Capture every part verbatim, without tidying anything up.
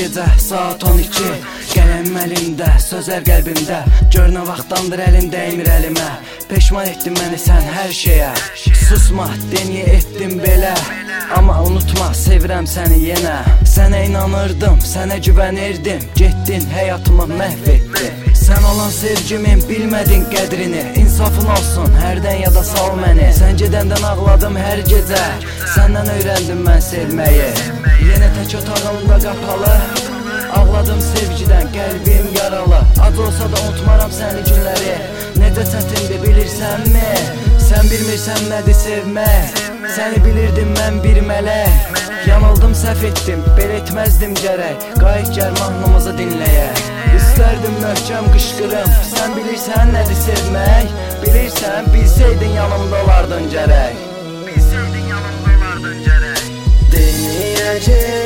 gecə saat on iki. Qələm əlimdə, sözlər qəlbimdə, gör nə vaxtdandır əlim dəymir əlimə. Peşman etdin məni sən hər şeyə, susma, deniyə etdim belə. Amma unutma, sevirəm səni yenə. Sənə inanırdım, sənə güvənirdim, getdin, həyatımı məhv etdin. Sən olan sevgimin bilmədin qədrini, insafın olsun, hərdən yada sal məni. Sən gedəndən ağladım hər gecə, səndən öyrəndim mən sevməyi. Yenə tək otağımda qapalı, ağladım sevgidən, qəlbim yaralı. Acı olsa da unutmaram səni günləri, necə çətindir bilirsənmi? Sən bilmirsən nədir sevmək, səni bilirdim mən bir mələk. Yanıldım, səhv etdim, belə etməzdim gərək, qayıt gəl mahnımızı dinləyək. İstərdim möhkəm qışqırım, sən bilirsən nədir sevmək, bilirsən, bilsəydin yanımda olardın gərək. Bilsəydin yanımda olardın gərək. Deniyə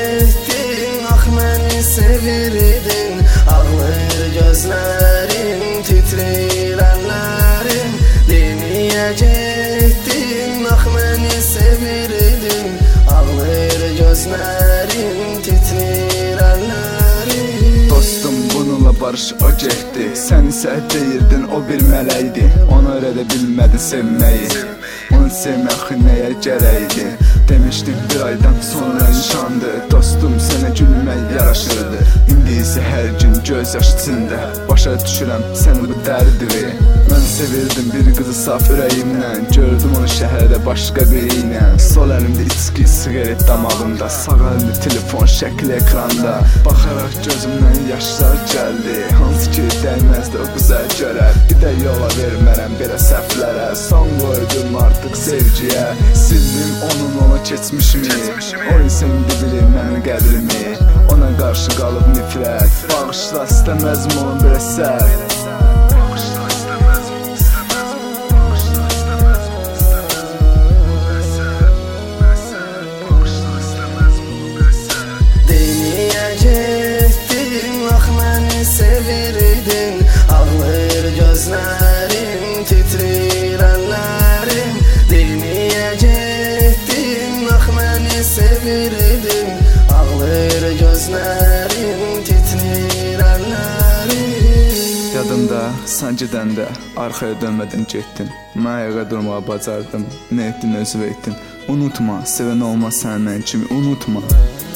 getdin, ax məni sevirdin, ağlayır gözlərin, titrir əllərin. Deniyə getdin, ax məni sevirdin, ağlayır gözlərin, titrir əllərin. Dostum bununla barış o getdi, sən isə deyirdin o bir mələkdi. Onu öyrədə bilmədin sevməyi, onu sevmək nəyə gərəkdi. Demişdim bir aydan sonra nişandı, dostum sənə gülmək yaraşırdı. İndi isə hər gün göz yaş içində, başa düşürəm sən bu dərdiri. Mən sevirdim bir qızı saf ürəyimlə, gördüm onu şəhərdə başqa biri ilə. Sol əlimdə içki, sigaret damağımda, sağ əlimdə telefon şəkli ekranda. Baxaraq gözümdən yaşlar gəldi, hansı ki dəyməzdi o qıza görə. Bir də yola vermərəm belə səhvlərə, son qoydum artıq sevgiyə. Sildim onun ona keçmişimi, o isə indi bilir mənim qədrimi. Ona qarşı qalıb nifrət, bağışla istəməzmi onun belə sərt. Sevirdin, ağlayır gözlərin, titrir əllərin. Deniyə getdin, ax məni sevirdin, ağlayır gözlərin, titrir əllərin. Yadımda, sən gedəndə, arxaya dönmədən getdin. Mən ayağa durmağa bacardım, nə etdin özü etdin. Unutma, sevən olmaz səndən kimi, unutma.